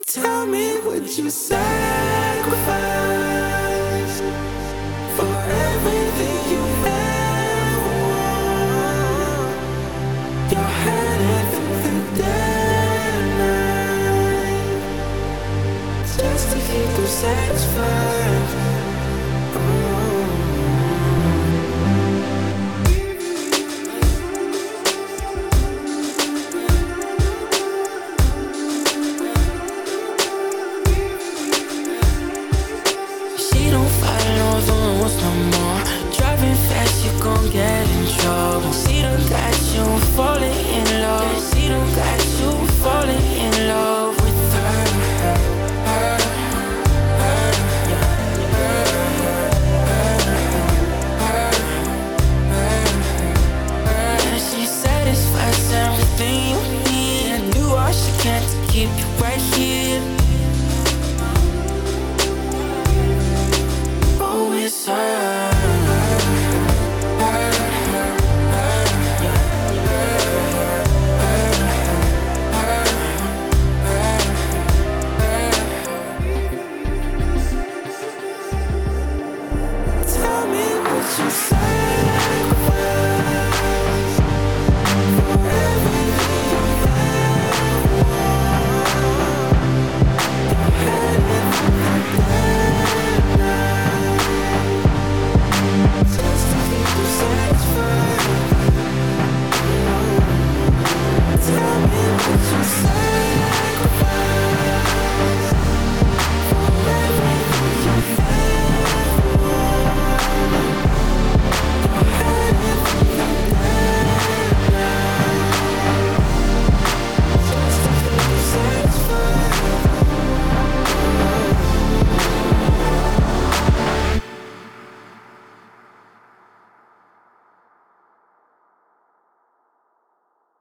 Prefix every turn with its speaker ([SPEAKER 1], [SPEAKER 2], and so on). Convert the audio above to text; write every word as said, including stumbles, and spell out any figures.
[SPEAKER 1] Tell me, would you sacrifice for everything you ever want? Your head through the dead night, just to keep you satisfied. No more. Driving fast, you gon' get in trouble. She done got you falling in love. She done got you falling in love with her. her, her, her, her, her, her. Yeah, she satisfies everything you need and do all she can to keep you right.